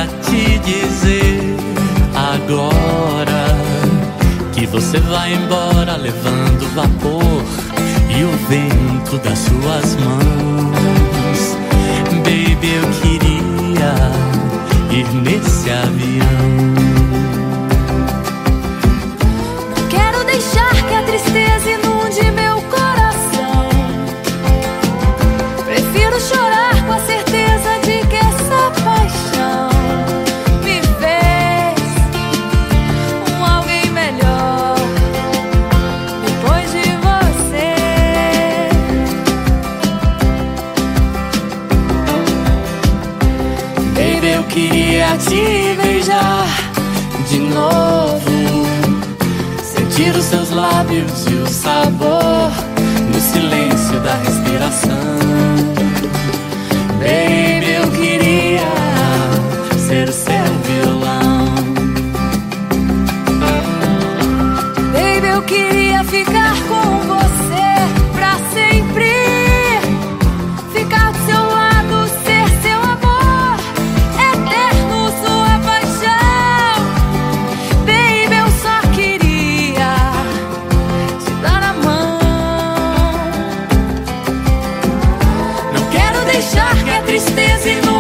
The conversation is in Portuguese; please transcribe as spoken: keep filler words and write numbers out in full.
pra te dizer agora que você vai embora levando vapor e o vento das suas mãos. Baby, eu queria ir nesse avião. Não quero deixar que a tristeza inunde meu coração. Prefiro chorar com a certeza de que essa paixão me fez um alguém melhor depois de você. Baby, eu queria te beijar de novo, sentir os seus lábios e o sabor no silêncio da respiração. Baby, eu queria ser o seu violão. Baby, eu queria ficar com você pra sempre, ficar do seu lado, ser seu amor eterno, sua paixão. Baby, eu só queria te dar a mão. Não quero deixar que a tristeza inunde